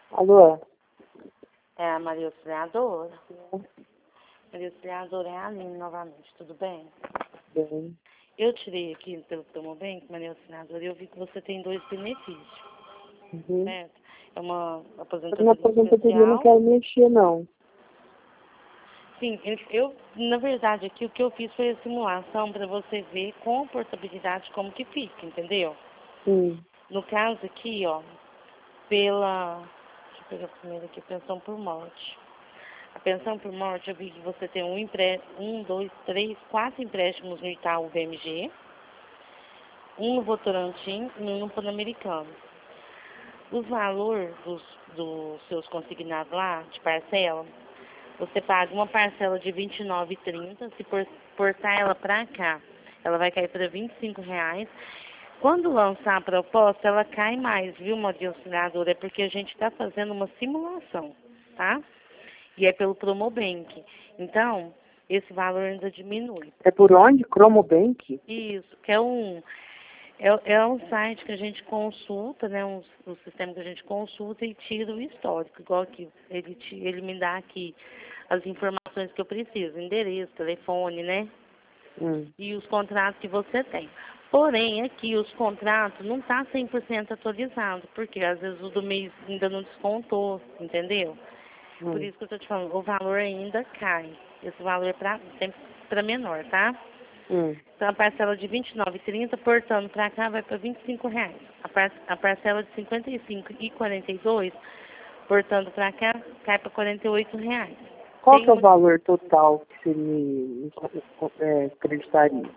Alô? É a Maria Auxiliadora. Maria Auxiliadora é a Aline novamente, tudo bem? Bem. Eu tirei aqui pelo Promobank, Maria Auxiliadora, e eu vi que você tem 2 benefícios, Uhum. certo? É uma Na aposentadoria aposentadoria eu não especial. quero mexer, não. Sim, na verdade, aqui o que eu fiz foi a simulação para você ver com a portabilidade como que fica, entendeu? Sim. No caso aqui, ó, pela... Deixa eu pegar primeiro aqui, pensão por morte. A pensão por morte, eu vi que você tem um, dois, três, 4 empréstimos no Itaú BMG, um no Votorantim e um no Pan-Americano. Os valores dos seus consignados lá, de parcela, você paga uma parcela de R$ 29,30, se portar ela para cá, ela vai cair para R$ 25. Quando lançar a proposta, ela cai mais, viu, Maria Auxiliadora? É porque a gente está fazendo uma simulação, tá? E é pelo Promobank. Então, esse valor ainda diminui. É por onde? Cromobank? Isso, que é um site que a gente consulta, né? Um sistema que a gente consulta e tira o histórico, igual aqui. Ele me dá aqui as informações que eu preciso, endereço, telefone, né? E os contratos que você tem. Porém, aqui os contratos não tá 100% atualizado, porque às vezes o do mês ainda não descontou, entendeu? Por isso que eu estou te falando, o valor ainda cai. Esse valor é sempre para menor, tá? Então a parcela de R$ 29,30, portando para cá, vai para R$ 25. A parcela de R$ 55,42, portando para cá, cai para R$ 48. Qual que é o valor total que você me acreditaria?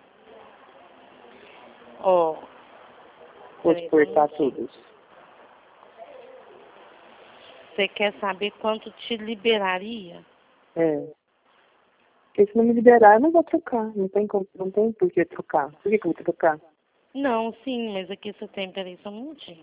Ó, Fosse cortar todos. Você quer saber quanto te liberaria? Porque se não me liberar, eu não vou trocar. Não tem por que trocar. Por que eu vou trocar? Não, sim, mas aqui você tem, peraí, só um minutinho.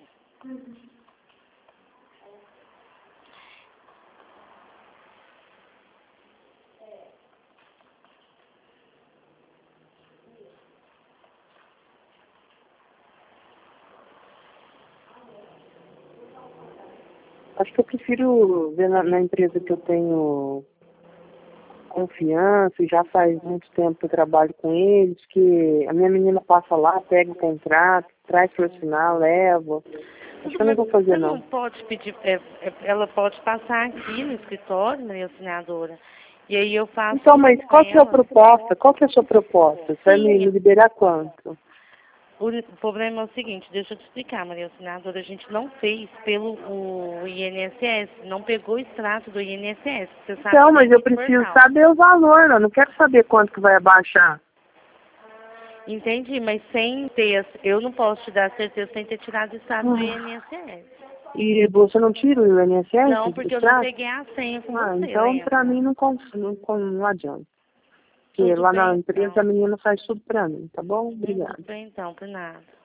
Acho que eu prefiro ver na empresa que eu tenho confiança, e já faz muito tempo que eu trabalho com eles, que a minha menina passa lá, pega o contrato, traz para assinar, leva. Acho que eu não vou fazer, Você não. não pode pedir, ela pode passar aqui no escritório, né, assinadora. E aí eu faço. Então, mas com qual que é a ela. proposta? Qual que é a sua proposta? Você vai me Sim, liberar quanto? o problema é o seguinte, deixa eu te explicar, Maria Assinadora, a gente não fez pelo o INSS, não pegou o extrato do INSS. Você sabe Então, que mas tem eu que preciso portal. saber o valor, eu não quero saber quanto que vai abaixar. Entendi, mas sem ter, eu não posso te dar certeza sem ter tirado o extrato do INSS. E você não tira o INSS, Não, o porque eu não extrato? peguei a senha com você, Então lembra? pra mim não adianta. Porque Tudo lá na bem, empresa então. a menina faz tudo pra mim, tá bom? Obrigada. Tudo bem, então, por nada.